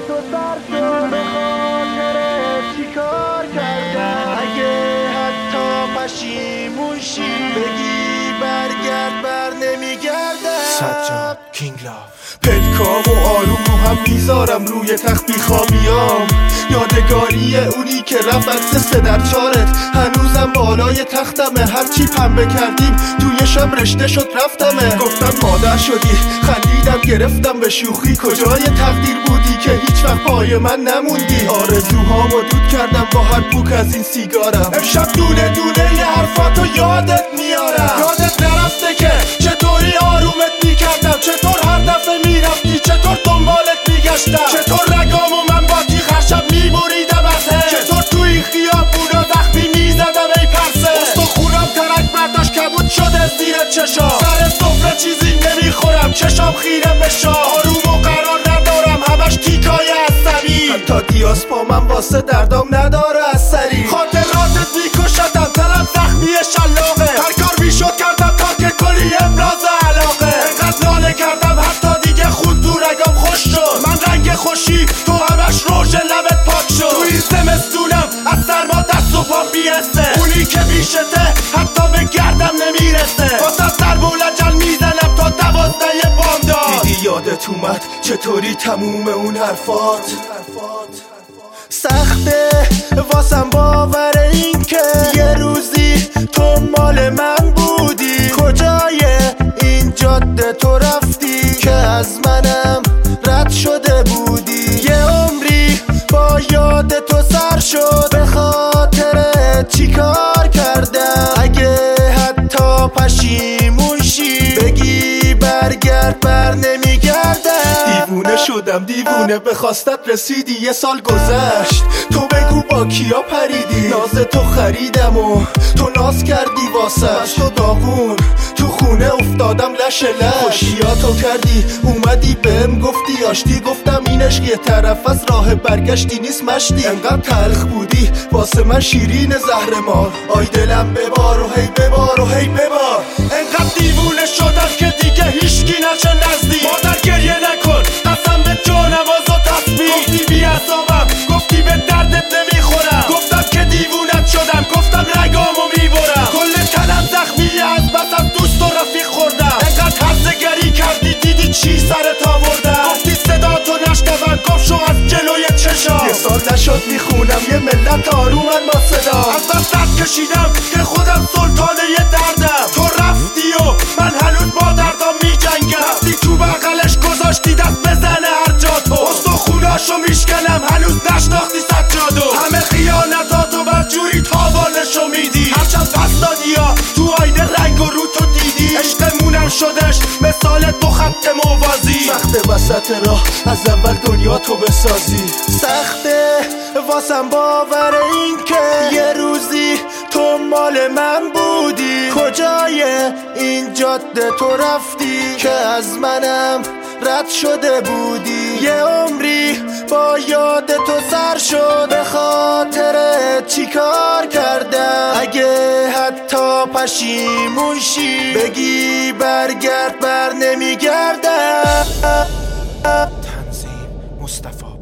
تو سر شد به خاطر چی کار کردم اگه حتی پشیمون شی بگی برگرد بر نمیگردم سجاد کینگ لاف پلکام و آروم رو هم میذارم روی تخت بیخوابیام یادگاری اونی که رفت عکس 3x4ت هنوزم بالای تختمه هرچی پنبه کردیم توی شب رشته شد رفتمه گفتم مادر شدی خندیدم گرفتم به شوخی کجای تقدیر بودی که هیچ وقت پای من نموندی آرزوهامو دود کردم با هر بوک از این سیگارم امشب دونه دونه یه حرفاتو یادت میارم یادت نرفته که چطوری آرومت میکردم چطور هر دفعه میرفتی چطور دنبالت میگشتم چطور رگامو من با تیغ هر شب میبریدم از هم چطور تو این خیابونا زخمی میزدم ای پرسه استخونم ترک برداشت کبود شده زیر چشام سر سفره چیزی نمیخورم چشام خیره بشام آروم و قرار ندارم همش تیکای عصبی حتی دیاس با من واسه دردام نداره از سری خاطراتت میکشتم تنم زخمی شلاقه هر کار میشد کردم تا که کلی ابراز علاقه انقدر ناله کردم حتی دیگه خون تو رگام خوش شد من رنگ خوشی تو همش روژ لبت پاک شد تو این زمستونم از سرما دست و پام بیسته اونی که بیشته حتی به گردم نمیرسه واسه ضرب و لجن میزنم تا 12 بامداد دیدی یادت اومد چطوری تموم اون حرفات سخته واسم باور این که یه روزی تو مال من بودی کجای این جاده تو رفتی که از منم رد شده بودی یه عمری با یاد تو سر شد به خاطر چی کار کردم اگه حتی پشیمون شی بگی برگرد بر نمیگردم دیوونه شدم دیوونه به خواستت رسیدی یه سال گذشت تو بگو با کیا پریدی ناز تو خریدم و تو ناز کردی واسه تو داغون تو خونه افتادم لش خوشیاتو کردی اومدی بهم گفتی آشتی گفتم این عشق یه طرف از راه برگشتی نیست مشتی انقدر تلخ بودی واسه من شیرین زهرمار آی دلم ببار و هی ببار و هی ببار انقدر دیوونه شدم که دیگه هیچکی نشه نزدیک مادر گریه نکن قسم به جانماز و تسبیح گفتی بی‌عصابم گفتی به دردت نمیخورم گفتم که دیوونت شدم گفتم رگامو میبرم کل تنم زخمیه از بس از دوست و رفیق خوردم انقدر هرزگری کردی دیدی چی سرت آوردم گفتی صداتو نشنون گم شو از جلوی چشام یه سال نشد میخونم یه ملت آرومن با صدا از بس درد کشیدم که خودم سلطانه یه دردم تو رفتی و من هنوز با دردام میجنگم رفتی تو بغلش گذاشتی دست بزنه هر جا تو استخوناشو میشکنم هنوز نشناختی سجادو همه خیانتاتو بدجوری تاوانشو میدی هرچند پس دادی یا تو آینه رنگ و رو تو دیدی عشقمونم شدش مثال دو خط موازی سخته وسط راه از اول دنیا تو بسازی سخته واسم باور این که یه روزی تو مال من بودی کجای این جاده تو رفتی که از منم رد شده بودی یه عمری با یاد تو سر شد به خاطر چی کار کردم اگه حتی پشیمون شی بگی برگرد بر نمیگردم تنظیم مصطفی